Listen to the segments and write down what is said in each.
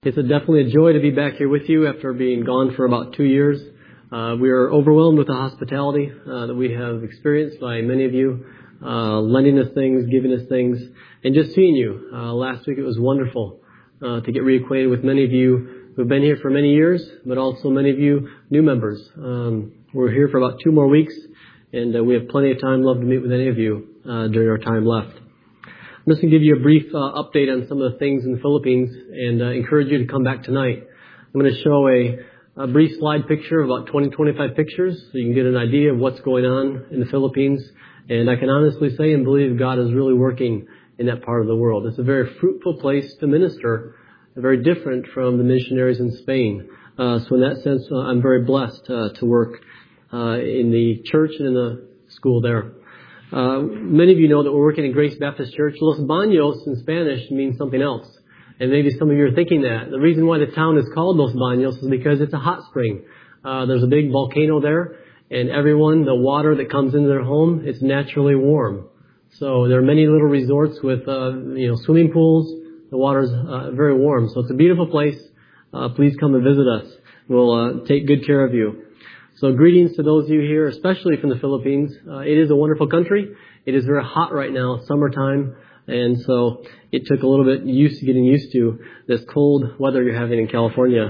It's definitely a joy to be back here with you after being gone for about 2 years. We are overwhelmed with the hospitality that we have experienced by many of you, lending us things, giving us things, and just seeing you. Last week it was wonderful to get reacquainted with many of you who have been here for many years, but also many of you new members. We're here for about 2 more weeks, and we have plenty of time left to meet with any of you during our time left. I'm just going to give you a brief update on some of the things in the Philippines and encourage you to come back tonight. I'm going to show a brief slide picture of about 20-25 pictures so you can get an idea of what's going on in the Philippines. And I can honestly say and believe God is really working in that part of the world. It's a very fruitful place to minister, very different from the missionaries in Spain. So in that sense, I'm very blessed to work in the church and in the school there. Many of you know that we're working at Grace Baptist Church. Los Baños in Spanish means something else. And maybe some of you are thinking that. The reason why the town is called Los Baños is because it's a hot spring. There's a big volcano there, and the water that comes into their home, it's naturally warm. So there are many little resorts with, swimming pools. The water's very warm. So it's a beautiful place. Please come and visit us. We'll take good care of you. So greetings to those of you here, especially from the Philippines. It is a wonderful country. It is very hot right now, summertime, and so it took a little bit getting used to this cold weather you're having in California.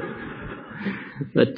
But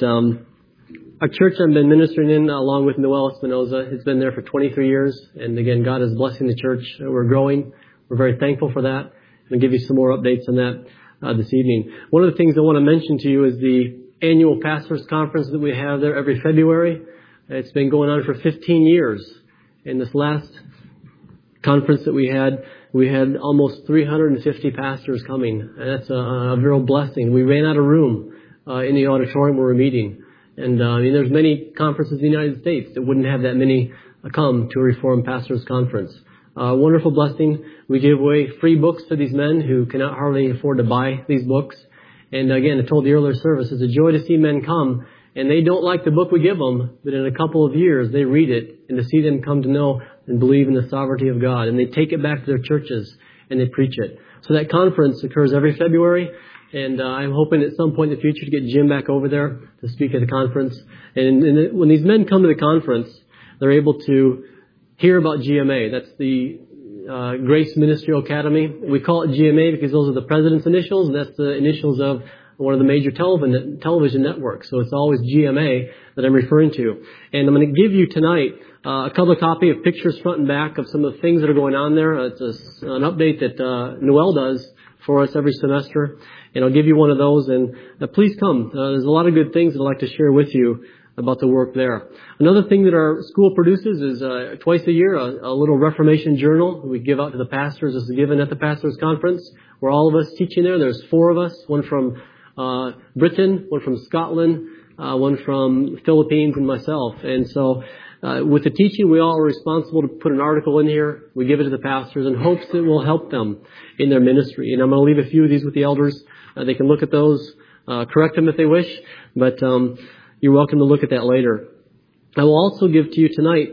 our church I've been ministering in, along with Noel Espinoza, has been there for 23 years, and again, God is blessing the church. We're growing. We're very thankful for that. I'll give you some more updates on that this evening. One of the things I want to mention to you is the annual pastors conference that we have there every February. It's been going on for 15 years. In this last conference that we had almost 350 pastors coming. And that's a real blessing. We ran out of room in the auditorium where we're meeting. And there's many conferences in the United States that wouldn't have that many come to a Reformed Pastors Conference. Wonderful blessing. We give away free books to these men who cannot hardly afford to buy these books. And again, I told the earlier service, it's a joy to see men come, and they don't like the book we give them, but in a couple of years they read it, and to see them come to know and believe in the sovereignty of God, and they take it back to their churches and they preach it. So that conference occurs every February, and I'm hoping at some point in the future to get Jim back over there to speak at the conference. And when these men come to the conference, they're able to hear about GMA. That's the Grace Ministerial Academy. We call it GMA because those are the president's initials, and that's the initials of one of the major television networks. So it's always GMA that I'm referring to. And I'm going to give you tonight a color copy of pictures front and back of some of the things that are going on there. It's an update that Noel does for us every semester. And I'll give you one of those. And please come. There's a lot of good things that I'd like to share with you about the work there. Another thing that our school produces is twice a year a little Reformation journal we give out to the pastors. This is given at the pastors conference. We're all of us teaching there. There's 4 of us, one from Britain, one from Scotland, one from the Philippines, and myself. And so with the teaching, we all are responsible to put an article in here. We give it to the pastors in hopes that it will help them in their ministry. And I'm going to leave a few of these with the elders. They can look at those, correct them if they wish, but you're welcome to look at that later. I will also give to you tonight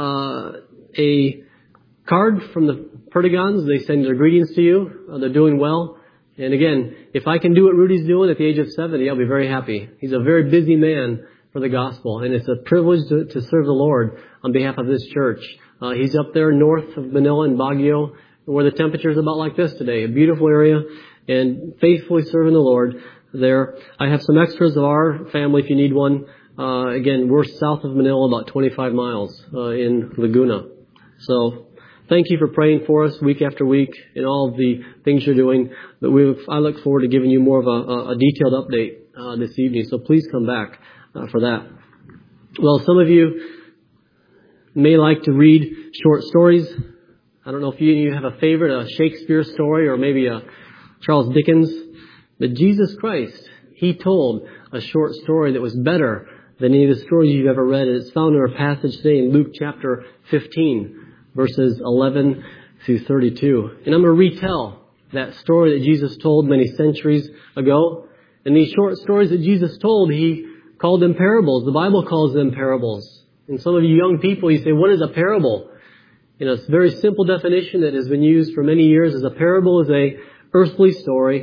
a card from the Perdigons. They send their greetings to you. They're doing well. And again, if I can do what Rudy's doing at the age of 70, I'll be very happy. He's a very busy man for the gospel, and it's a privilege to serve the Lord on behalf of this church. He's up there north of Manila in Baguio, where the temperature is about like this today. A beautiful area, and faithfully serving the Lord there. I have some extras of our family if you need one. Again, we're south of Manila, about 25 miles in Laguna. So thank you for praying for us week after week in all of the things you're doing. But I look forward to giving you more of a detailed update this evening. So please come back for that. Well, some of you may like to read short stories. I don't know if you have a favorite, a Shakespeare story or maybe a Charles Dickens. But Jesus Christ, He told a short story that was better than any of the stories you've ever read. It's found in our passage today in Luke chapter 15, verses 11 through 32. And I'm going to retell that story that Jesus told many centuries ago. And these short stories that Jesus told, He called them parables. The Bible calls them parables. And some of you young people, you say, what is a parable? It's a very simple definition that has been used for many years. As a parable is a earthly story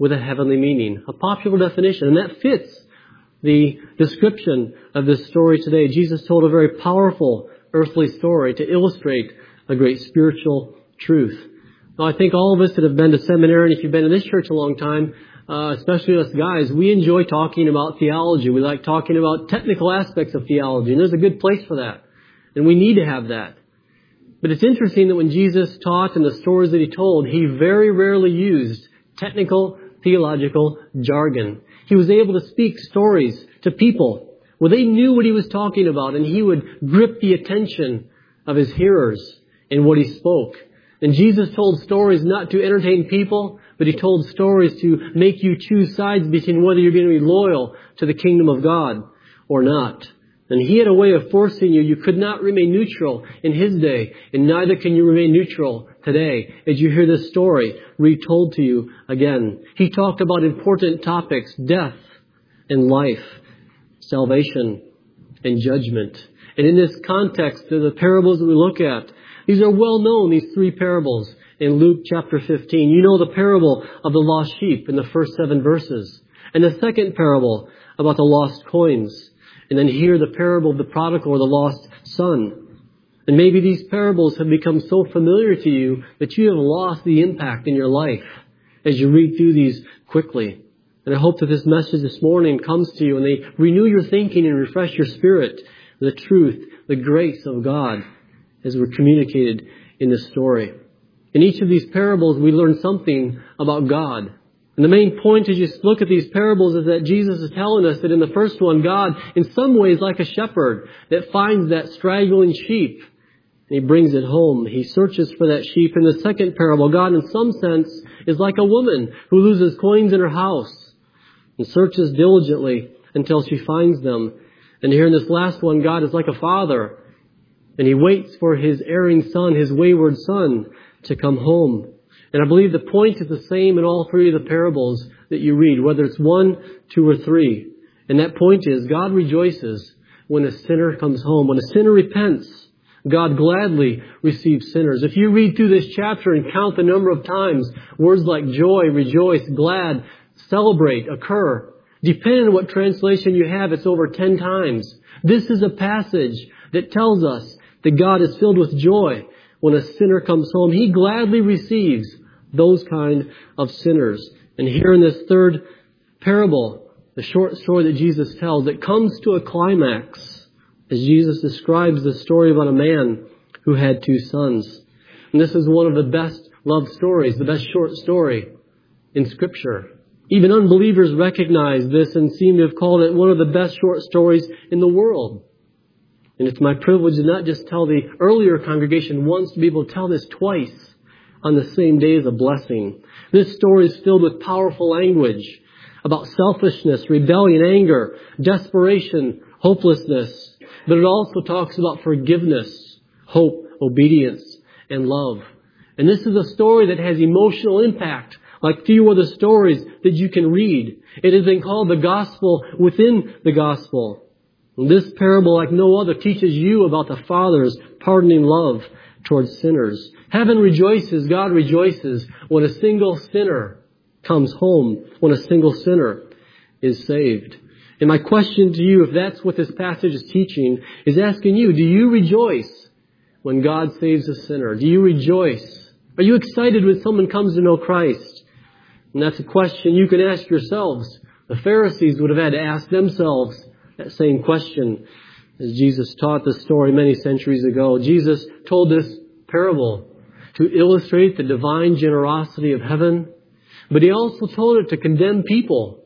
with a heavenly meaning. A popular definition, and that fits the description of this story today. Jesus told a very powerful earthly story to illustrate a great spiritual truth. Now, I think all of us that have been to seminary, and if you've been in this church a long time, especially us guys, we enjoy talking about theology. We like talking about technical aspects of theology, and there's a good place for that. And we need to have that. But it's interesting that when Jesus taught and the stories that he told, he very rarely used technical theological jargon. He was able to speak stories to people where they knew what he was talking about, and he would grip the attention of his hearers in what he spoke. And Jesus told stories not to entertain people, but he told stories to make you choose sides between whether you're going to be loyal to the kingdom of God or not. And he had a way of forcing you. You could not remain neutral in his day, and neither can you remain neutral today as you hear this story retold to you again. He talked about important topics: death and life, salvation and judgment. And in this context, the parables that we look at, these are well known, these three parables in Luke chapter 15. You know the parable of the lost sheep in the first 7 verses. And the second parable about the lost coins. And then here the parable of the prodigal or the lost son. And maybe these parables have become so familiar to you that you have lost the impact in your life as you read through these quickly. And I hope that this message this morning comes to you and they renew your thinking and refresh your spirit, the truth, the grace of God as we're communicated in this story. In each of these parables, we learn something about God. And the main point as you look at these parables is that Jesus is telling us that in the first one, God, in some ways, like a shepherd that finds that straggling sheep and he brings it home. He searches for that sheep. In the second parable, God, in some sense, is like a woman who loses coins in her house and searches diligently until she finds them. And here in this last one, God is like a father, and he waits for his erring son, his wayward son, to come home. And I believe the point is the same in all three of the parables that you read, whether it's 1, 2, or 3. And that point is God rejoices when a sinner comes home. When a sinner repents, God gladly receives sinners. If you read through this chapter and count the number of times words like joy, rejoice, glad, celebrate occur, depending on what translation you have, it's over 10 times. This is a passage that tells us that God is filled with joy when a sinner comes home. He gladly receives those kind of sinners. And here in this third parable, the short story that Jesus tells, it comes to a climax as Jesus describes the story about a man who had 2 sons. And this is one of the best loved stories, the best short story in Scripture. Even unbelievers recognize this and seem to have called it one of the best short stories in the world. And it's my privilege to not just tell the earlier congregation once, to be able to tell this twice on the same day as a blessing. This story is filled with powerful language about selfishness, rebellion, anger, desperation, hopelessness. But it also talks about forgiveness, hope, obedience, and love. And this is a story that has emotional impact like few other stories that you can read. It has been called the gospel within the gospel. And this parable, like no other, teaches you about the Father's pardoning love towards sinners. Heaven rejoices, God rejoices when a single sinner comes home, when a single sinner is saved. And my question to you, if that's what this passage is teaching, is asking you, do you rejoice when God saves a sinner? Do you rejoice? Are you excited when someone comes to know Christ? And that's a question you can ask yourselves. The Pharisees would have had to ask themselves that same question as Jesus taught the story many centuries ago. Jesus told this parable to illustrate the divine generosity of heaven, but he also told it to condemn people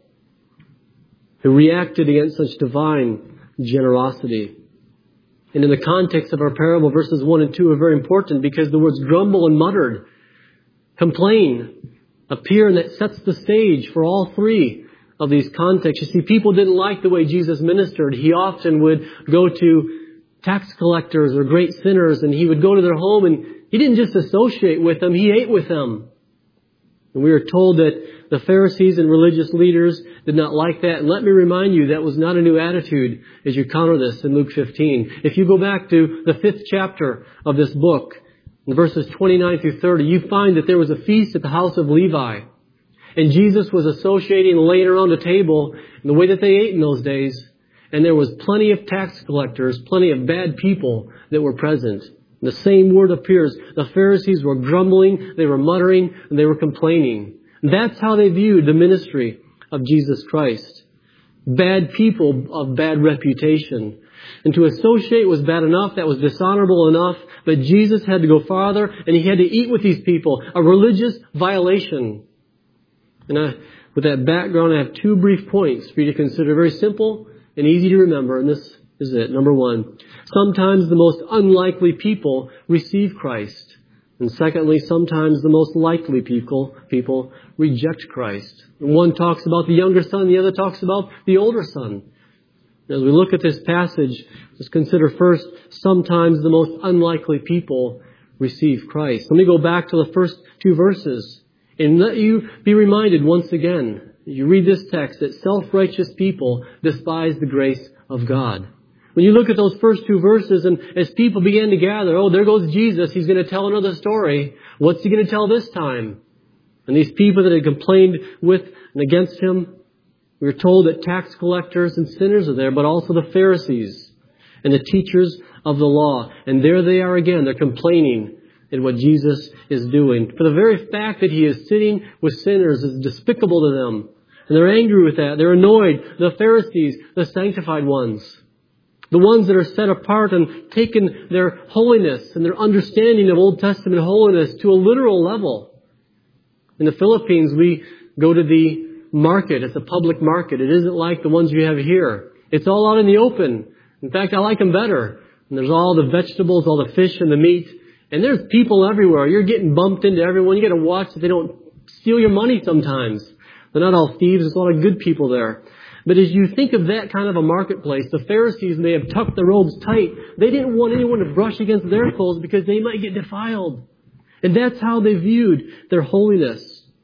who reacted against such divine generosity. And in the context of our parable, verses 1 and 2 are very important because the words grumble and muttered, complain, appear, and that sets the stage for all three of these contexts. You see, people didn't like the way Jesus ministered. He often would go to tax collectors or great sinners, and he would go to their home, and he didn't just associate with them, he ate with them. And we are told that the Pharisees and religious leaders did not like that. And let me remind you, that was not a new attitude as you counter this in Luke 15. If you go back to the 5th chapter of this book, in verses 29 through 30, you find that there was a feast at the house of Levi. And Jesus was associating and laying around a table in the way that they ate in those days. And there was plenty of tax collectors, plenty of bad people that were present. The same word appears. The Pharisees were grumbling, they were muttering, and they were complaining. That's how they viewed the ministry of Jesus Christ. Bad people of bad reputation. And to associate was bad enough, that was dishonorable enough, but Jesus had to go farther, and He had to eat with these people, a religious violation. And with that background, I have two brief points for you to consider, very simple and easy to remember, and this is it. Number one, sometimes the most unlikely people receive Christ. And secondly, sometimes the most likely people reject Christ. And one talks about the younger son, the other talks about the older son. As we look at this passage, let's consider first, sometimes the most unlikely people receive Christ. Let me go back to the first two verses and let you be reminded once again. You read this text that self-righteous people despise the grace of God. When you look at those first two verses, and as people began to gather, oh, there goes Jesus, He's going to tell another story. What's He going to tell this time? And these people that had complained with and against Him, we are told that tax collectors and sinners are there, but also the Pharisees and the teachers of the law. And there they are again. They're complaining at what Jesus is doing. For the very fact that He is sitting with sinners is despicable to them. And they're angry with that. They're annoyed. The Pharisees, the sanctified ones. The ones that are set apart and taken their holiness and their understanding of Old Testament holiness to a literal level. In the Philippines, we go to the market. It's a public market. It isn't like the ones you have here. It's all out in the open. In fact, I like them better. And there's all the vegetables, all the fish and the meat. And there's people everywhere. You're getting bumped into everyone. You got to watch that they don't steal your money sometimes. They're not all thieves. There's a lot of good people there. But as you think of that kind of a marketplace, the Pharisees may have tucked their robes tight. They didn't want anyone to brush against their clothes because they might get defiled. And that's how they viewed their holiness.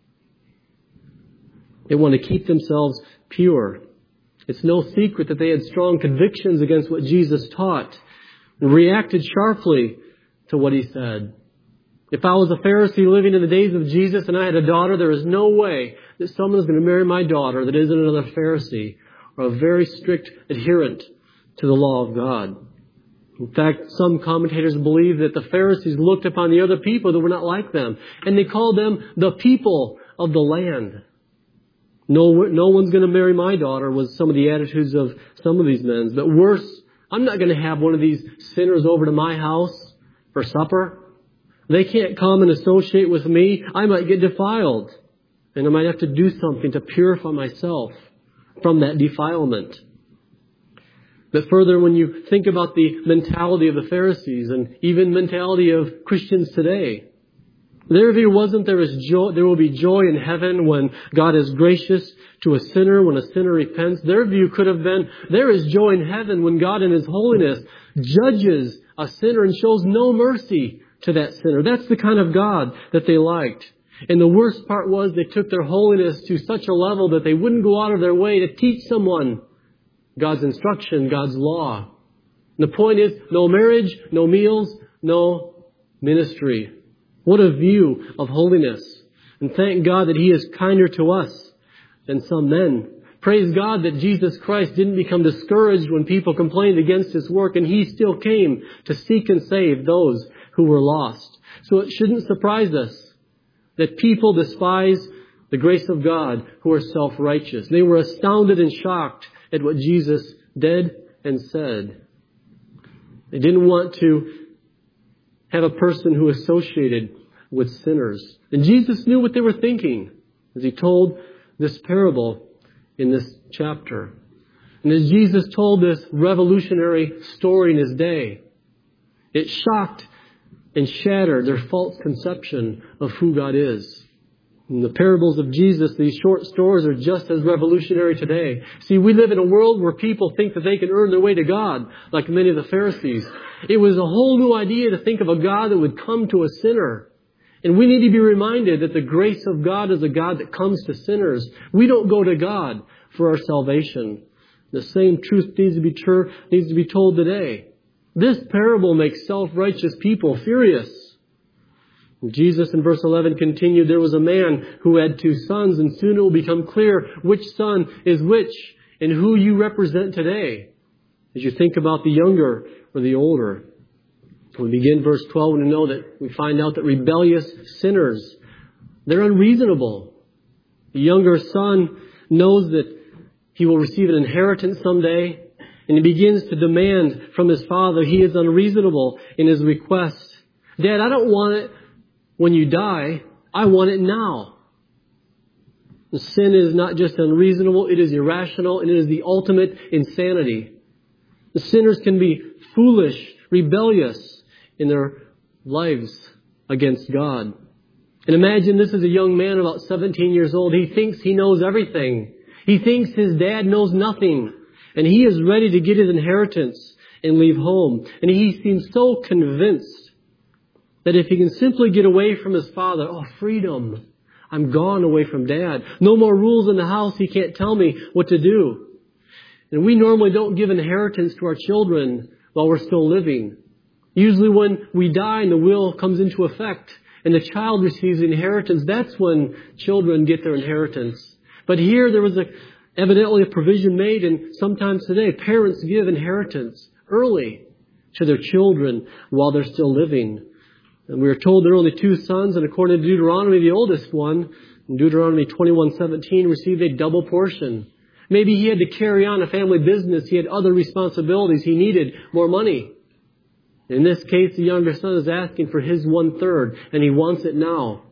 They want to keep themselves pure. It's no secret that they had strong convictions against what Jesus taught and reacted sharply to what He said. If I was a Pharisee living in the days of Jesus and I had a daughter, there is no way that someone is going to marry my daughter that isn't another Pharisee or a very strict adherent to the law of God. In fact, some commentators believe that the Pharisees looked upon the other people that were not like them, and they called them the people of the land. No one's going to marry my daughter was some of the attitudes of some of these men. But worse, I'm not going to have one of these sinners over to my house for supper. They can't come and associate with me. I might get defiled. And I might have to do something to purify myself from that defilement. But further, when you think about the mentality of the Pharisees and even mentality of Christians today, their view wasn't there will be joy in heaven when God is gracious to a sinner, when a sinner repents. Their view could have been there is joy in heaven when God in His holiness judges a sinner and shows no mercy to that sinner. That's the kind of God that they liked. And the worst part was they took their holiness to such a level that they wouldn't go out of their way to teach someone God's instruction, God's law. And the point is, no marriage, no meals, no ministry. What a view of holiness. And thank God that He is kinder to us than some men. Praise God that Jesus Christ didn't become discouraged when people complained against His work, and He still came to seek and save those who were lost. So it shouldn't surprise us that people despise the grace of God who are self-righteous. They were astounded and shocked at what Jesus did and said. They didn't want to have a person who associated with sinners. And Jesus knew what they were thinking as He told this parable in this chapter. And as Jesus told this revolutionary story in His day, it shocked and shattered their false conception of who God is. In the parables of Jesus, these short stories are just as revolutionary today. See, we live in a world where people think that they can earn their way to God, like many of the Pharisees. It was a whole new idea to think of a God that would come to a sinner. And we need to be reminded that the grace of God is a God that comes to sinners. We don't go to God for our salvation. The same truth needs to be told today. This parable makes self-righteous people furious. Jesus in verse 11 continued, there was a man who had 2 sons, and soon it will become clear which son is which and who you represent today, as you think about the younger or the older. We begin verse 12 and we find out that rebellious sinners, they're unreasonable. The younger son knows that he will receive an inheritance someday, and he begins to demand from his father. He is unreasonable in his request. Dad, I don't want it when you die. I want it now. The sin is not just unreasonable, it is irrational, and it is the ultimate insanity. The sinners can be foolish, rebellious in their lives against God. And imagine this is a young man about 17 years old. He thinks he knows everything. He thinks his dad knows nothing. And he is ready to get his inheritance and leave home. And he seems so convinced that if he can simply get away from his father, freedom. I'm gone away from Dad. No more rules in the house. He can't tell me what to do. And we normally don't give inheritance to our children while we're still living. Usually when we die and the will comes into effect and the child receives the inheritance, that's when children get their inheritance. But here there was evidently a provision made, and sometimes today parents give inheritance early to their children while they're still living. And we are told there are only 2 sons, and according to Deuteronomy, the oldest one, in Deuteronomy 21:17, received a double portion. Maybe he had to carry on a family business. He had other responsibilities. He needed more money. In this case, the younger son is asking for his 1/3, and he wants it now.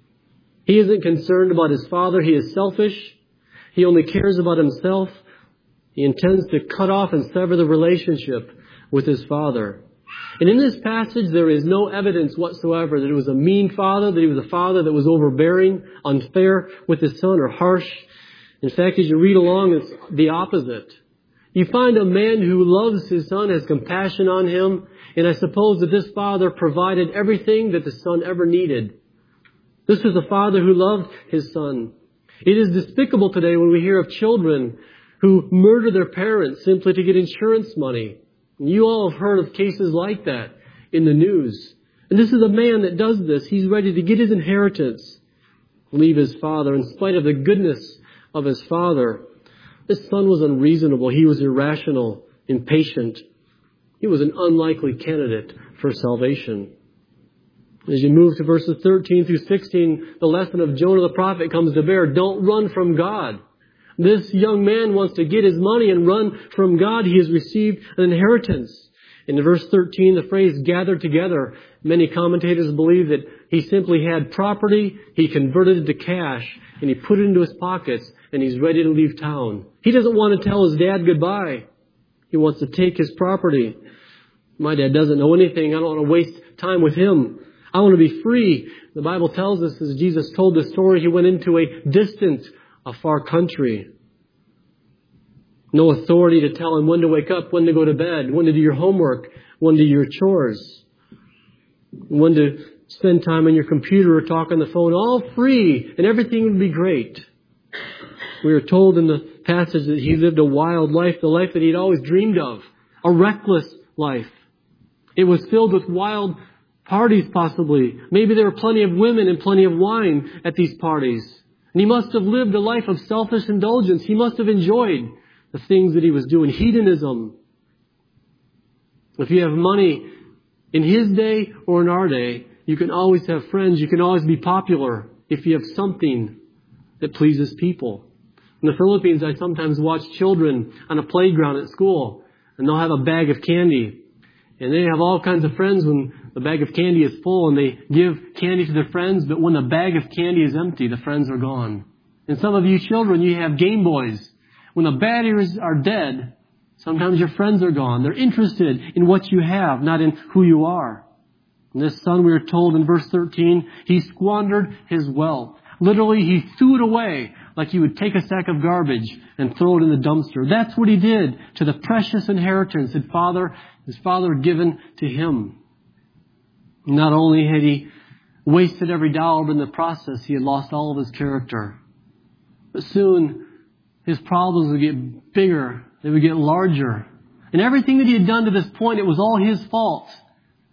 He isn't concerned about his father. He is selfish. He only cares about himself. He intends to cut off and sever the relationship with his father. And in this passage, there is no evidence whatsoever that it was a mean father, that he was a father that was overbearing, unfair with his son, or harsh. In fact, as you read along, it's the opposite. You find a man who loves his son, has compassion on him, and I suppose that this father provided everything that the son ever needed. This was a father who loved his son. It is despicable today when we hear of children who murder their parents simply to get insurance money. And you all have heard of cases like that in the news. And this is a man that does this. He's ready to get his inheritance, leave his father in spite of the goodness of his father. This son was unreasonable. He was irrational, impatient. He was an unlikely candidate for salvation. As you move to verses 13 through 16, the lesson of Jonah the prophet comes to bear. Don't run from God. This young man wants to get his money and run from God. He has received an inheritance. In verse 13, the phrase gathered together, many commentators believe that he simply had property, he converted it to cash, and he put it into his pockets, and he's ready to leave town. He doesn't want to tell his dad goodbye. He wants to take his property. My dad doesn't know anything. I don't want to waste time with him. I want to be free. The Bible tells us, as Jesus told the story, he went into a distant, a far country. No authority to tell him when to wake up, when to go to bed, when to do your homework, when to do your chores, when to spend time on your computer or talk on the phone. All free, and everything would be great. We are told in the passage that he lived a wild life, the life that he'd always dreamed of, a reckless life. It was filled with wild parties, possibly. Maybe there were plenty of women and plenty of wine at these parties. And he must have lived a life of selfish indulgence. He must have enjoyed the things that he was doing. Hedonism. If you have money in his day or in our day, you can always have friends. You can always be popular if you have something that pleases people. In the Philippines, I sometimes watch children on a playground at school, and they'll have a bag of candy. And they have all kinds of friends when the bag of candy is full, and they give candy to their friends, but when the bag of candy is empty, the friends are gone. And some of you children, you have Game Boys. When the batteries are dead, sometimes your friends are gone. They're interested in what you have, not in who you are. And this son, we are told in verse 13, he squandered his wealth. Literally, he threw it away like he would take a sack of garbage and throw it in the dumpster. That's what he did to the precious inheritance that his father had given to him. Not only had he wasted every dollar, but in the process, he had lost all of his character. But soon, his problems would get bigger. They would get larger. And everything that he had done to this point, it was all his fault.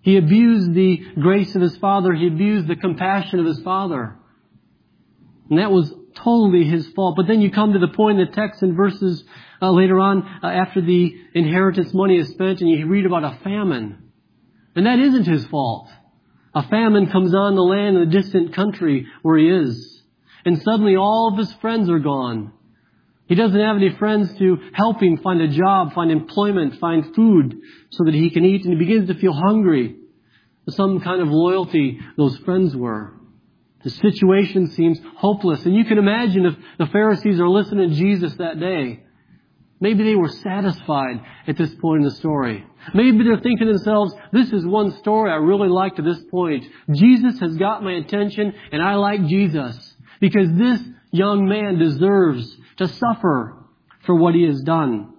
He abused the grace of his father. He abused the compassion of his father. And that was totally his fault. But then you come to the point in the text in verses later on, after the inheritance money is spent, and you read about a famine. And that isn't his fault. A famine comes on the land in a distant country where he is. And suddenly all of his friends are gone. He doesn't have any friends to help him find a job, find employment, find food so that he can eat. And he begins to feel hungry. Some kind of loyalty those friends were. The situation seems hopeless. And you can imagine if the Pharisees are listening to Jesus that day. Maybe they were satisfied at this point in the story. Maybe they're thinking to themselves, this is one story I really like to this point. Jesus has got my attention, and I like Jesus. Because this young man deserves to suffer for what he has done.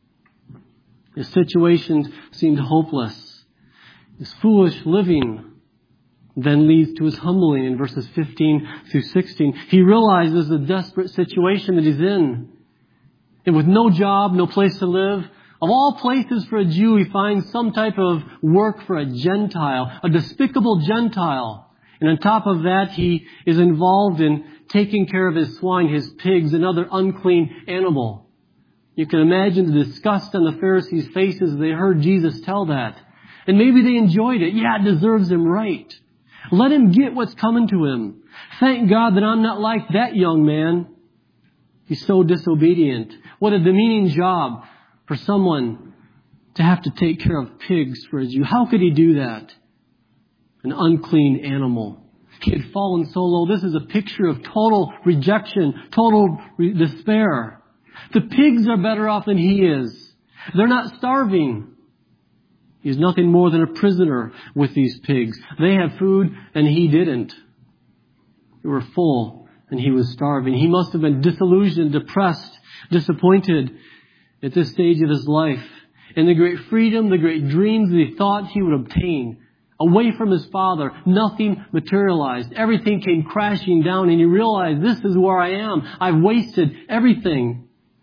His situation seemed hopeless. His foolish living then leads to his humbling in verses 15 through 16. He realizes the desperate situation that he's in. And with no job, no place to live, of all places for a Jew, he finds some type of work for a Gentile, a despicable Gentile. And on top of that, he is involved in taking care of his swine, his pigs, another unclean animal. You can imagine the disgust on the Pharisees' faces as they heard Jesus tell that. And maybe they enjoyed it. Yeah, it deserves him right. Let him get what's coming to him. Thank God that I'm not like that young man. He's so disobedient. What a demeaning job for someone to have to take care of pigs for a Jew. How could he do that? An unclean animal. He had fallen so low. This is a picture of total rejection, total despair. The pigs are better off than he is. They're not starving. He's nothing more than a prisoner with these pigs. They have food and he didn't. They were full and he was starving. He must have been disillusioned, depressed, disappointed at this stage of his life. And the great freedom, the great dreams that he thought he would obtain away from his father, nothing materialized. Everything came crashing down and he realized, this is where I am. I've wasted everything.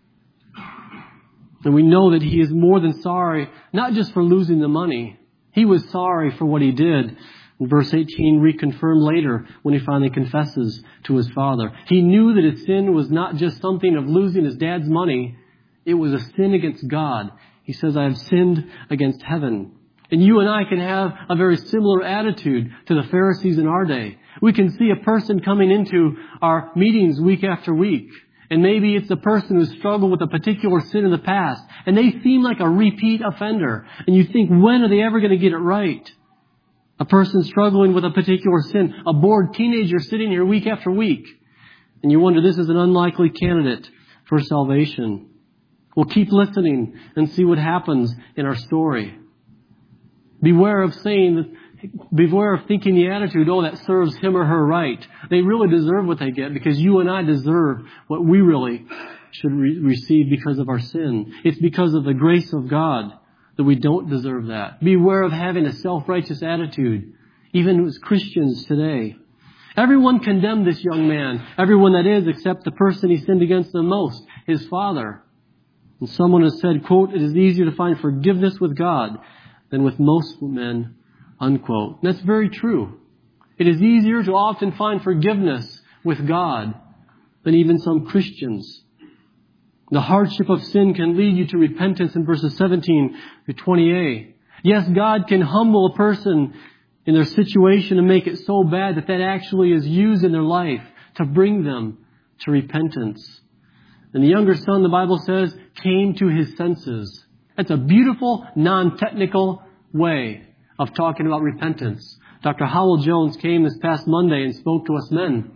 And we know that he is more than sorry, not just for losing the money. He was sorry for what he did. In verse 18, reconfirmed later when he finally confesses to his father. He knew that his sin was not just something of losing his dad's money. It was a sin against God. He says, I have sinned against heaven. And you and I can have a very similar attitude to the Pharisees in our day. We can see a person coming into our meetings week after week. And maybe it's a person who struggled with a particular sin in the past. And they seem like a repeat offender. And you think, when are they ever going to get it right? A person struggling with a particular sin. A bored teenager sitting here week after week. And you wonder, this is an unlikely candidate for salvation. We'll keep listening and see what happens in our story. Beware of thinking the attitude, oh, that serves him or her right. They really deserve what they get because you and I deserve what we really should receive because of our sin. It's because of the grace of God that we don't deserve that. Beware of having a self-righteous attitude, even as Christians today. Everyone condemned this young man, everyone that is, except the person he sinned against the most, his father. And someone has said, quote, it is easier to find forgiveness with God than with most men, unquote. And that's very true. It is easier to often find forgiveness with God than even some Christians. The hardship of sin can lead you to repentance in verses 17 to 20a. Yes, God can humble a person in their situation and make it so bad that actually is used in their life to bring them to repentance. And the younger son, the Bible says, came to his senses. That's a beautiful, non-technical way of talking about repentance. Dr. Howell Jones came this past Monday and spoke to us men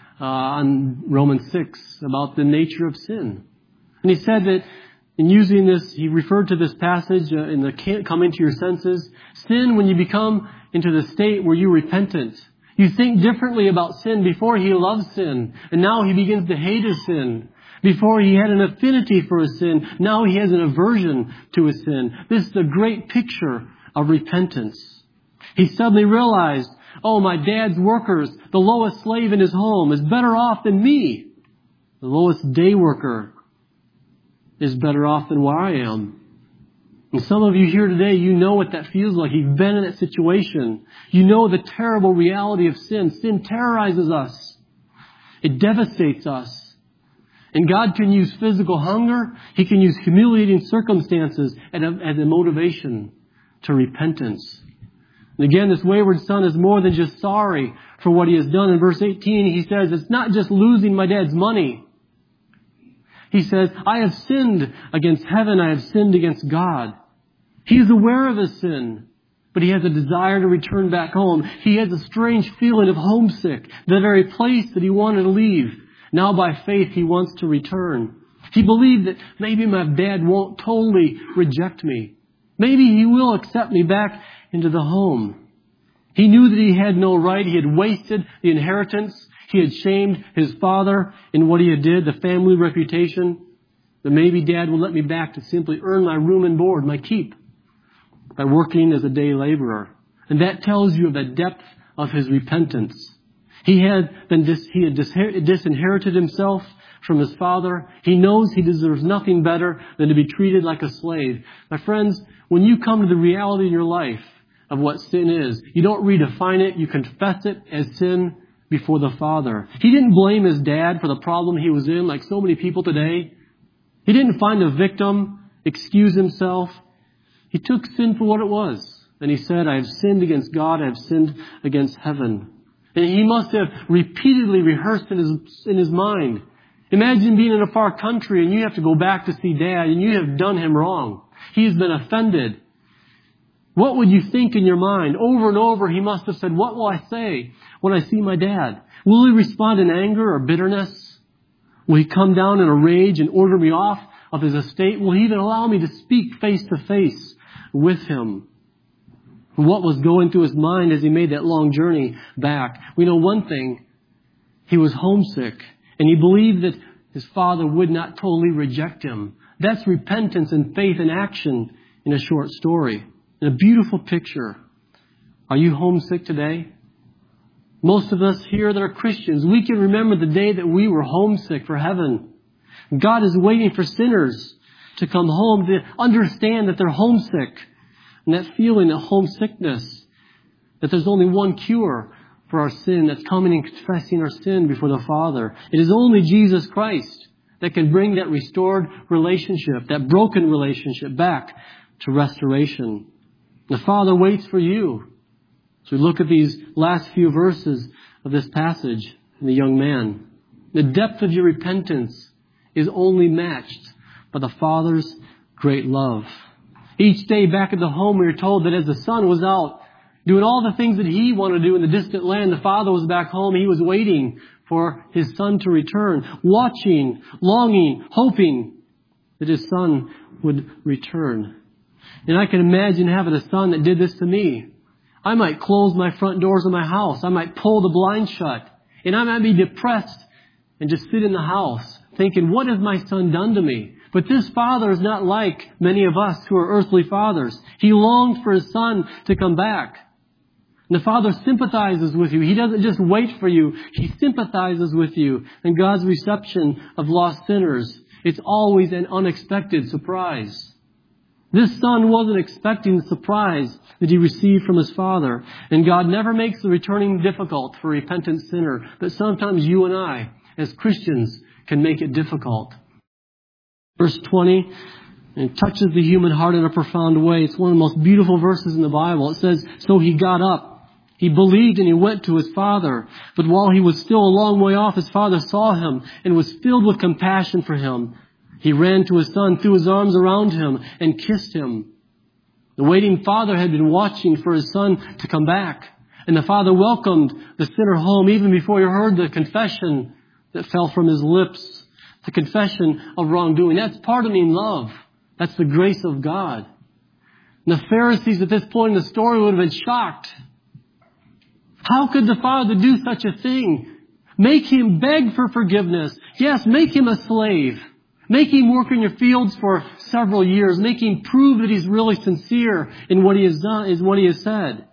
on Romans 6 about the nature of sin. And he said that in using this, he referred to this passage in the can't come into your senses. Sin, when you become into the state where you're repentant, you think differently about sin. Before he loved sin, and now he begins to hate his sin. Before he had an affinity for his sin, now he has an aversion to his sin. This is a great picture of repentance. He suddenly realized, oh, my dad's workers, the lowest slave in his home, is better off than me. The lowest day worker is better off than where I am. And some of you here today, you know what that feels like. You've been in that situation. You know the terrible reality of sin. Sin terrorizes us. It devastates us. And God can use physical hunger. He can use humiliating circumstances as a motivation to repentance. And again, this wayward son is more than just sorry for what he has done. In verse 18, he says, it's not just losing my dad's money. He says, I have sinned against heaven. I have sinned against God. He is aware of his sin, but he has a desire to return back home. He has a strange feeling of homesick, the very place that he wanted to leave. Now by faith, he wants to return. He believed that maybe my dad won't totally reject me. Maybe he will accept me back into the home. He knew that he had no right. He had wasted the inheritance. He had shamed his father in what he had did, the family reputation. But maybe Dad will let me back to simply earn my room and board, my keep, by working as a day laborer. And that tells you of the depth of his repentance. He had disinherited himself from his father. He knows he deserves nothing better than to be treated like a slave. My friends, when you come to the reality in your life of what sin is, you don't redefine it. You confess it as sin before the Father. He didn't blame his dad for the problem he was in like so many people today. He didn't find a victim, excuse himself. He took sin for what it was. And he said, I have sinned against God. I have sinned against heaven. And he must have repeatedly rehearsed in his mind. Imagine being in a far country and you have to go back to see Dad and you have done him wrong. He has been offended. What would you think in your mind? Over and over he must have said, what will I say when I see my dad? Will he respond in anger or bitterness? Will he come down in a rage and order me off of his estate? Will he even allow me to speak face to face with him? What was going through his mind as he made that long journey back? We know one thing. He was homesick, and he believed that his father would not totally reject him. That's repentance and faith in action in a short story. In a beautiful picture. Are you homesick today? Most of us here that are Christians, we can remember the day that we were homesick for heaven. God is waiting for sinners to come home, to understand that they're homesick. And that feeling of homesickness, that there's only one cure for our sin, that's coming and confessing our sin before the Father. It is only Jesus Christ that can bring that restored relationship, that broken relationship back to restoration. The Father waits for you. So we look at these last few verses of this passage, the young man. The depth of your repentance is only matched by the Father's great love. Each day back at the home, we are told that as the son was out doing all the things that he wanted to do in the distant land, the father was back home. He was waiting for his son to return, watching, longing, hoping that his son would return. And I can imagine having a son that did this to me. I might close my front doors of my house. I might pull the blinds shut. And I might be depressed and just sit in the house thinking, what has my son done to me? But this father is not like many of us who are earthly fathers. He longed for his son to come back. And the Father sympathizes with you. He doesn't just wait for you. He sympathizes with you. And God's reception of lost sinners, it's always an unexpected surprise. This son wasn't expecting the surprise that he received from his father. And God never makes the returning difficult for a repentant sinner. But sometimes you and I, as Christians, can make it difficult. Verse 20, it touches the human heart in a profound way. It's one of the most beautiful verses in the Bible. It says, so he got up. He believed and he went to his father. But while he was still a long way off, his father saw him and was filled with compassion for him. He ran to his son, threw his arms around him, and kissed him. The waiting father had been watching for his son to come back. And the father welcomed the sinner home even before he heard the confession that fell from his lips. The confession of wrongdoing. That's pardoning love. That's the grace of God. And the Pharisees at this point in the story would have been shocked. How could the father do such a thing? Make him beg for forgiveness. Yes, make him a slave. Make him work in your fields for several years. Make him prove that he's really sincere in what he has done, is what he has said.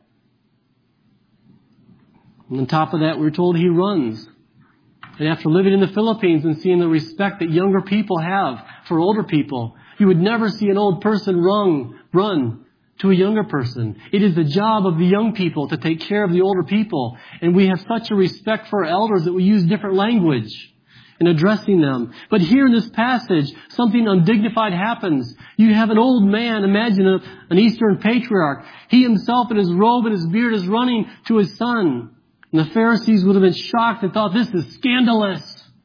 And on top of that, we're told he runs. And after living in the Philippines and seeing the respect that younger people have for older people, you would never see an old person run run to a younger person. It is the job of the young people to take care of the older people. And we have such a respect for our elders that we use different language in addressing them. But here in this passage, something undignified happens. You have an old man, imagine an Eastern patriarch. He himself in his robe and his beard is running to his son. And the Pharisees would have been shocked and thought, this is scandalous.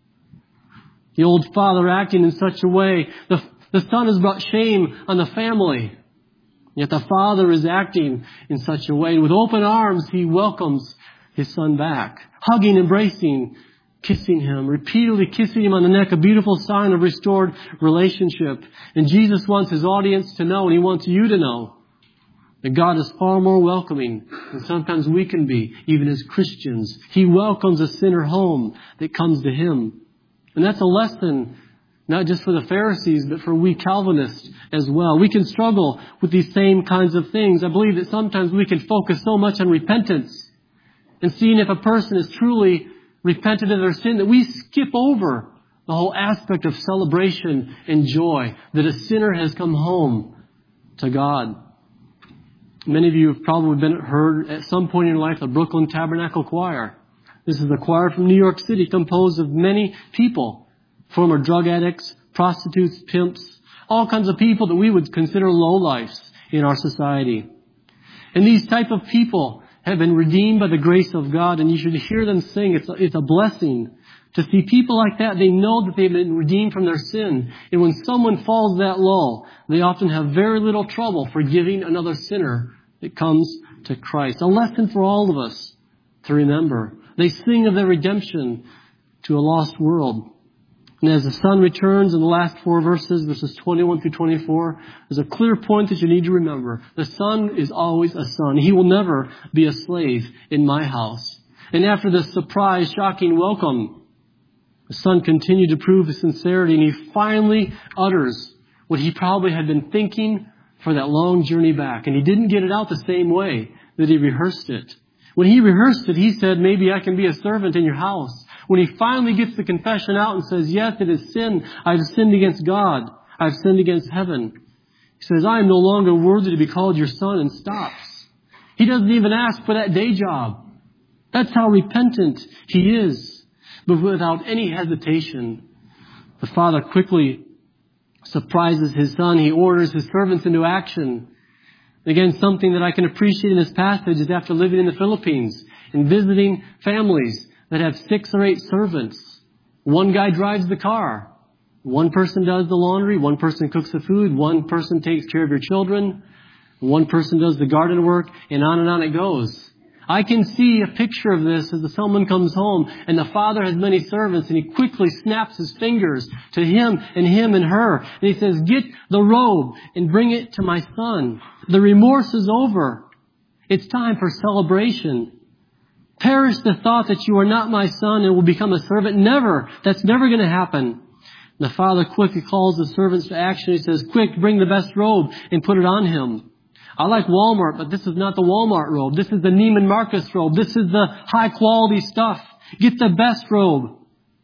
The old father acting in such a way. The son has brought shame on the family. Yet the father is acting in such a way. With open arms, he welcomes his son back. Hugging, embracing, kissing him, repeatedly kissing him on the neck, a beautiful sign of restored relationship. And Jesus wants his audience to know, and he wants you to know, that God is far more welcoming than sometimes we can be, even as Christians. He welcomes a sinner home that comes to him. And that's a lesson not just for the Pharisees, but for we Calvinists as well. We can struggle with these same kinds of things. I believe that sometimes we can focus so much on repentance and seeing if a person is truly repented of their sin that we skip over the whole aspect of celebration and joy that a sinner has come home to God. Many of you have probably heard at some point in your life the Brooklyn Tabernacle Choir. This is a choir from New York City composed of many people. Former drug addicts, prostitutes, pimps, all kinds of people that we would consider lowlifes in our society. And these type of people have been redeemed by the grace of God, and you should hear them sing. It's a blessing to see people like that. They know that they've been redeemed from their sin. And when someone falls that low, they often have very little trouble forgiving another sinner that comes to Christ. A lesson for all of us to remember. They sing of their redemption to a lost world. And as the Son returns in the last 4 verses, verses 21 through 24, there's a clear point that you need to remember. The Son is always a son. He will never be a slave in my house. And after this surprise, shocking welcome, the Son continued to prove his sincerity, and he finally utters what he probably had been thinking for that long journey back. And he didn't get it out the same way that he rehearsed it. When he rehearsed it, he said, maybe I can be a servant in your house. When he finally gets the confession out and says, yes, it is sin. I have sinned against God. I have sinned against heaven. He says, I am no longer worthy to be called your son, and stops. He doesn't even ask for that day job. That's how repentant he is. But without any hesitation, the father quickly surprises his son. He orders his servants into action. Again, something that I can appreciate in this passage is after living in the Philippines and visiting families that have 6 or 8 servants. One guy drives the car. One person does the laundry. One person cooks the food. One person takes care of your children. One person does the garden work, and on it goes. I can see a picture of this as the someone comes home and the father has many servants, and he quickly snaps his fingers to him and her. And he says, get the robe and bring it to my son. The remorse is over. It's time for celebration. Perish the thought that you are not my son and will become a servant. Never. That's never going to happen. The father quickly calls the servants to action. He says, quick, bring the best robe and put it on him. I like Walmart, but this is not the Walmart robe. This is the Neiman Marcus robe. This is the high quality stuff. Get the best robe.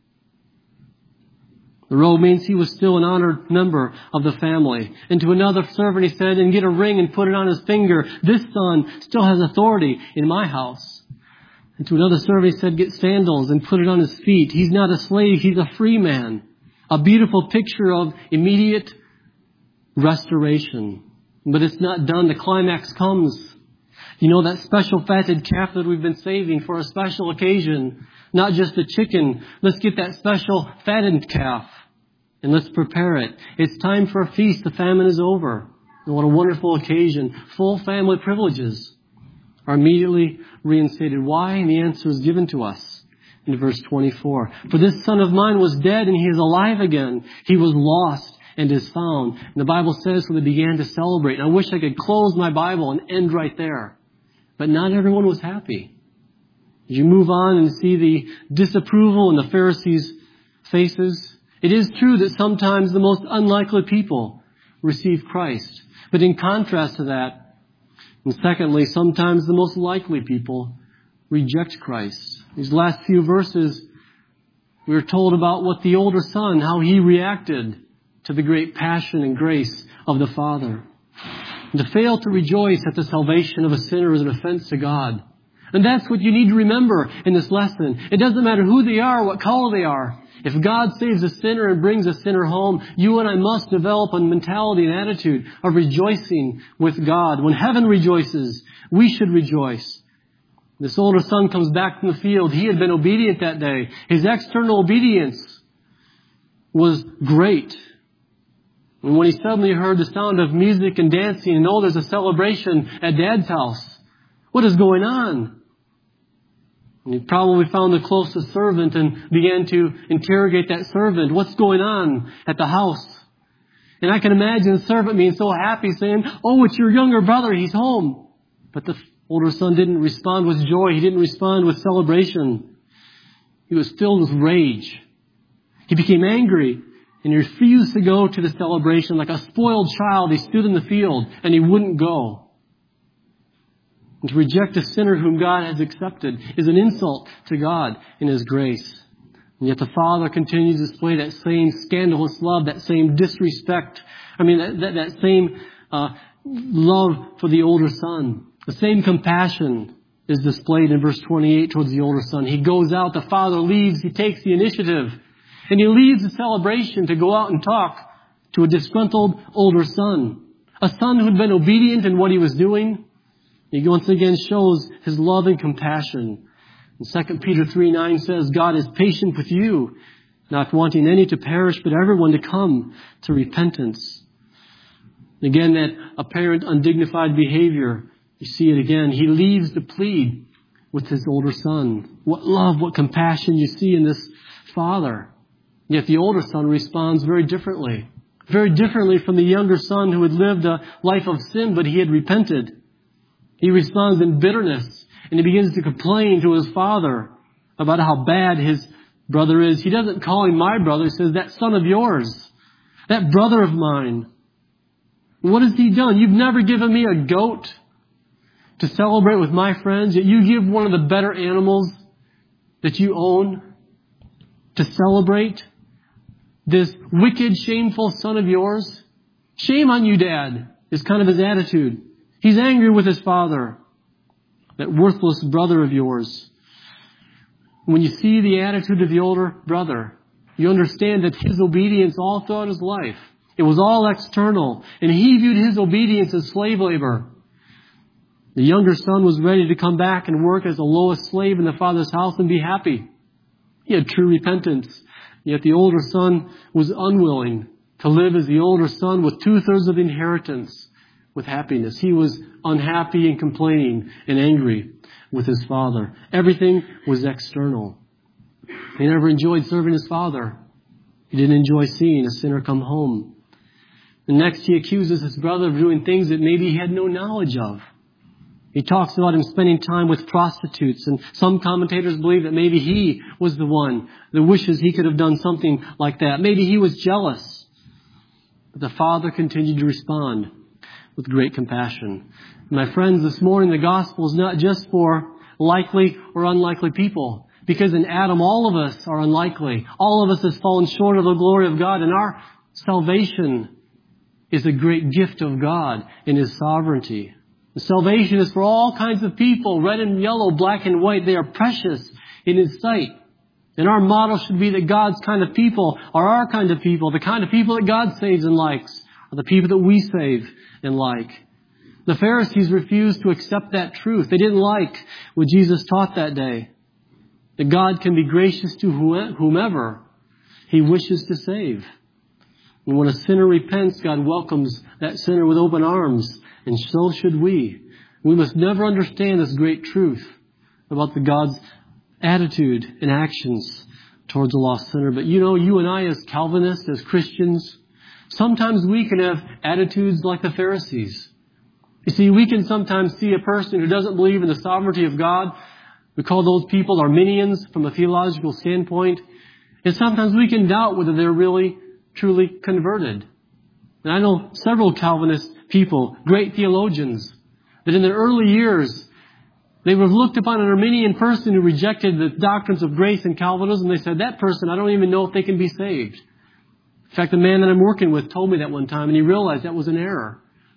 The robe means he was still an honored member of the family. And to another servant he said, and get a ring and put it on his finger. This son still has authority in my house. And to another servant he said, get sandals and put it on his feet. He's not a slave, he's a free man. A beautiful picture of immediate restoration. But it's not done. The climax comes. You know, that special fatted calf that we've been saving for a special occasion. Not just a chicken. Let's get that special fattened calf and let's prepare it. It's time for a feast. The famine is over. And what a wonderful occasion. Full family privileges are immediately reinstated. Why? And the answer is given to us in verse 24. For this son of mine was dead and he is alive again. He was lost and is found. And the Bible says when they began to celebrate. And I wish I could close my Bible and end right there. But not everyone was happy. As you move on and see the disapproval in the Pharisees' faces, it is true that sometimes the most unlikely people receive Christ. But in contrast to that, and secondly, sometimes the most likely people reject Christ. These last few verses, we are told about what the older son, how he reacted to the great passion and grace of the Father. And to fail to rejoice at the salvation of a sinner is an offense to God. And that's what you need to remember in this lesson. It doesn't matter who they are, what color they are. If God saves a sinner and brings a sinner home, you and I must develop a mentality and attitude of rejoicing with God. When heaven rejoices, we should rejoice. This older son comes back from the field. He had been obedient that day. His external obedience was great. And when he suddenly heard the sound of music and dancing, and there's a celebration at Dad's house. What is going on? And he probably found the closest servant and began to interrogate that servant. What's going on at the house? And I can imagine the servant being so happy saying, "Oh, it's your younger brother. He's home." But the older son didn't respond with joy. He didn't respond with celebration. He was filled with rage. He became angry and he refused to go to the celebration. Like a spoiled child, he stood in the field and he wouldn't go. And to reject a sinner whom God has accepted is an insult to God in His grace. And yet the father continues to display that same scandalous love, that same disrespect. That same love for the older son. The same compassion is displayed in verse 28 towards the older son. He goes out, the father leaves, he takes the initiative. And he leaves the celebration to go out and talk to a disgruntled older son. A son who had been obedient in what he was doing. He once again shows his love and compassion. And 2 Peter 3:9 says, God is patient with you, not wanting any to perish, but everyone to come to repentance. And again, that apparent undignified behavior, you see it again. He leaves to plead with his older son. What love, what compassion you see in this father. Yet the older son responds very differently. Very differently from the younger son who had lived a life of sin, but he had repented. He responds in bitterness, and he begins to complain to his father about how bad his brother is. He doesn't call him my brother. He says, that son of yours, that brother of mine. What has he done? You've never given me a goat to celebrate with my friends, yet you give one of the better animals that you own to celebrate this wicked, shameful son of yours. Shame on you, Dad, is kind of his attitude. He's angry with his father, that worthless brother of yours. When you see the attitude of the older brother, you understand that his obedience all throughout his life, it was all external, and he viewed his obedience as slave labor. The younger son was ready to come back and work as the lowest slave in the father's house and be happy. He had true repentance. Yet the older son was unwilling to live as the older son with 2/3 of the inheritance with happiness. He was unhappy and complaining and angry with his father. Everything was external. He never enjoyed serving his father. He didn't enjoy seeing a sinner come home. And next he accuses his brother of doing things that maybe he had no knowledge of. He talks about him spending time with prostitutes, and some commentators believe that maybe he was the one that wishes he could have done something like that. Maybe he was jealous. But the father continued to respond with great compassion. My friends, this morning the gospel is not just for likely or unlikely people. Because in Adam, all of us are unlikely. All of us have fallen short of the glory of God, and our salvation is a great gift of God in His sovereignty. The salvation is for all kinds of people, red and yellow, black and white. They are precious in His sight. And our motto should be that God's kind of people are our kind of people. The kind of people that God saves and likes are the people that we save and like. The Pharisees refused to accept that truth. They didn't like what Jesus taught that day. That God can be gracious to whomever He wishes to save. And when a sinner repents, God welcomes that sinner with open arms. And so should we. We must never understand this great truth about the God's attitude and actions towards a lost sinner. But you and I as Calvinists, as Christians, sometimes we can have attitudes like the Pharisees. You see, we can sometimes see a person who doesn't believe in the sovereignty of God. We call those people Arminians from a theological standpoint. And sometimes we can doubt whether they're really, truly converted. And I know several Calvinist people, great theologians, that in their early years, they would have looked upon an Arminian person who rejected the doctrines of grace and Calvinism. They said, that person, I don't even know if they can be saved. In fact, the man that I'm working with told me that one time, and he realized that was an error.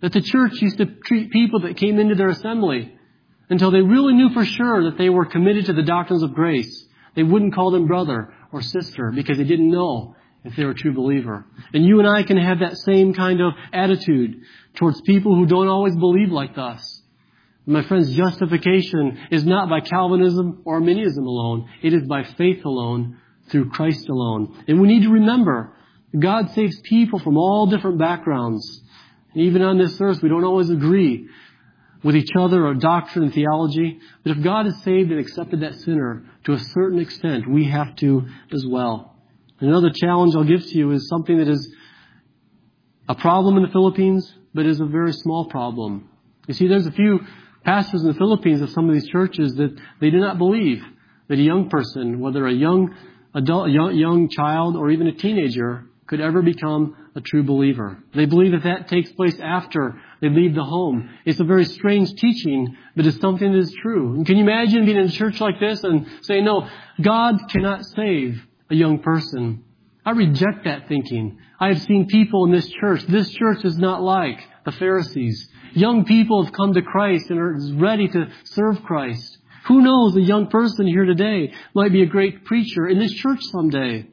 That the church used to treat people that came into their assembly until they really knew for sure that they were committed to the doctrines of grace. They wouldn't call them brother or sister because they didn't know if they were a true believer. And you and I can have that same kind of attitude towards people who don't always believe like us. My friends, justification is not by Calvinism or Arminianism alone. It is by faith alone, through Christ alone. And we need to remember, God saves people from all different backgrounds. And even on this earth, we don't always agree with each other or doctrine and theology. But if God has saved and accepted that sinner to a certain extent, we have to as well. Another challenge I'll give to you is something that is a problem in the Philippines, but is a very small problem. You see, there's a few pastors in the Philippines of some of these churches that they do not believe that a young person, whether a young adult, young child, or even a teenager, could ever become a true believer. They believe that that takes place after they leave the home. It's a very strange teaching, but it's something that is true. And can you imagine being in a church like this and saying, no, God cannot save a young person? I reject that thinking. I have seen people in this church. This church is not like the Pharisees. Young people have come to Christ and are ready to serve Christ. Who knows, a young person here today might be a great preacher in this church someday.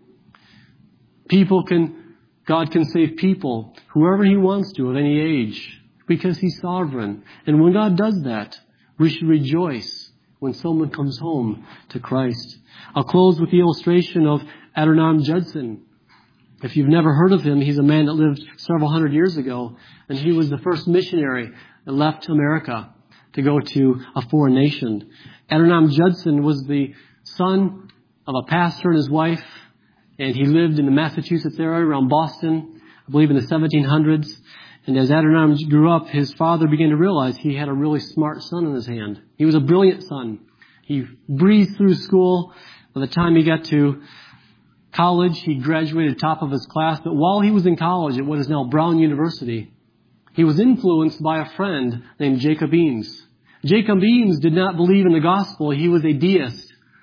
God can save people, whoever He wants to, of any age, because He's sovereign. And when God does that, we should rejoice when someone comes home to Christ. I'll close with the illustration of Adoniram Judson. If you've never heard of him, he's a man that lived several hundred years ago, and he was the first missionary that left America to go to a foreign nation. Adoniram Judson was the son of a pastor and his wife, and he lived in the Massachusetts area around Boston, I believe in the 1700s. And as Adoniram grew up, his father began to realize he had a really smart son in his hand. He was a brilliant son. He breezed through school. By the time he got to college, he graduated top of his class. But while he was in college at what is now Brown University, he was influenced by a friend named Jacob Eames. Jacob Eames did not believe in the gospel. He was a deist.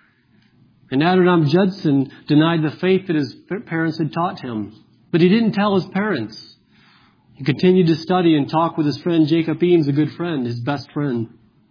And Adoniram Judson denied the faith that his parents had taught him. But he didn't tell his parents. He continued to study and talk with his friend Jacob Eames, a good friend, his best friend.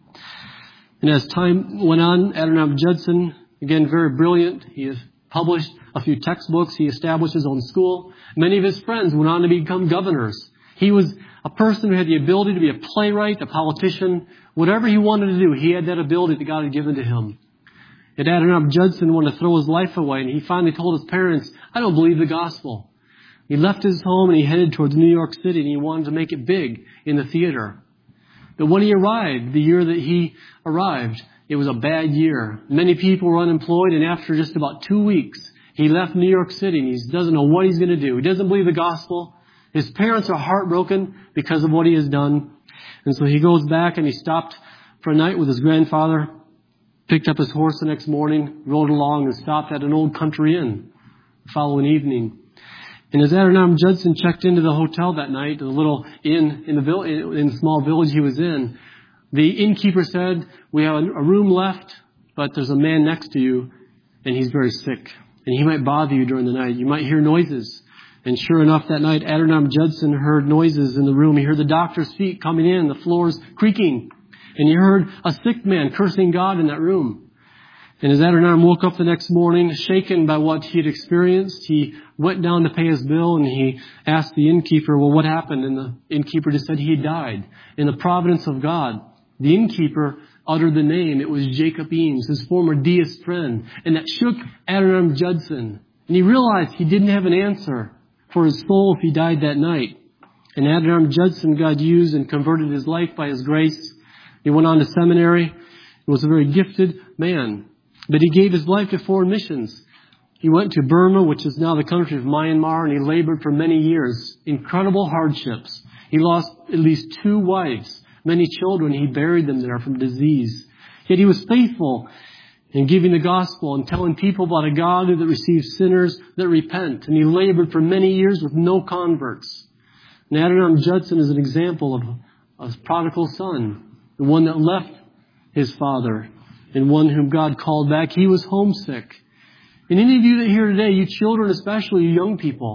And as time went on, Adoniram Judson, again very brilliant, he has published a few textbooks. He established his own school. Many of his friends went on to become governors. He was a person who had the ability to be a playwright, a politician. Whatever he wanted to do, he had that ability that God had given to him. And Adoniram Judson wanted to throw his life away, and he finally told his parents, I don't believe the gospel. He left his home and he headed towards New York City, and he wanted to make it big in the theater. But when he arrived, the year that he arrived, it was a bad year. Many people were unemployed, and after just about 2 weeks, he left New York City, and he doesn't know what he's going to do. He doesn't believe the gospel. His parents are heartbroken because of what he has done. And so he goes back and he stopped for a night with his grandfather, picked up his horse the next morning, rode along and stopped at an old country inn the following evening. And as Adoniram Judson checked into the hotel that night, the little inn in the small village he was in, the innkeeper said, we have a room left, but there's a man next to you, and he's very sick. And he might bother you during the night. You might hear noises. And sure enough, that night, Adoniram Judson heard noises in the room. He heard the doctor's feet coming in, the floors creaking. And he heard a sick man cursing God in that room. And as Adoniram woke up the next morning, shaken by what he had experienced, he went down to pay his bill, and he asked the innkeeper, well, what happened? And the innkeeper just said he had died. In the providence of God, the innkeeper uttered the name. It was Jacob Eames, his former deist friend. And that shook Adoniram Judson. And he realized he didn't have an answer for his soul if he died that night. And Adoniram Judson God used and converted his life by His grace. He went on to seminary and was a very gifted man. But he gave his life to foreign missions. He went to Burma, which is now the country of Myanmar, and he labored for many years. Incredible hardships. He lost at least 2 wives, many children. He buried them there from disease. Yet he was faithful in giving the gospel and telling people about a God that receives sinners that repent. And he labored for many years with no converts. And Adoniram Judson is an example of a prodigal son, the one that left his father and one whom God called back. He was homesick. And any of you that are here today, you children especially, you young people,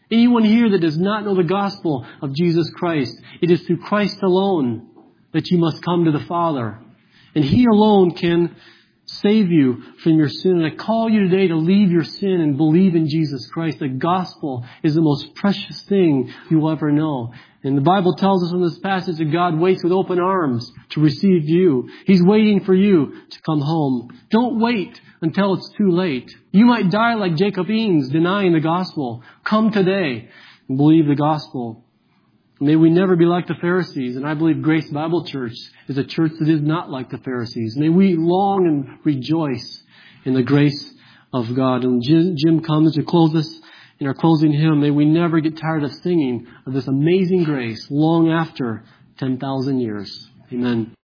Anyone here that does not know the gospel of Jesus Christ, it is through Christ alone that you must come to the Father. And He alone can save you from your sin. And I call you today to leave your sin and believe in Jesus Christ. The gospel is the most precious thing you will ever know. And the Bible tells us in this passage that God waits with open arms to receive you. He's waiting for you to come home. Don't wait until it's too late. You might die like Jacob Eanes, denying the gospel. Come today and believe the gospel. May we never be like the Pharisees. And I believe Grace Bible Church is a church that is not like the Pharisees. May we long and rejoice in the grace of God. And Jim comes to close us in our closing hymn. May we never get tired of singing of this amazing grace long after 10,000 years. Amen.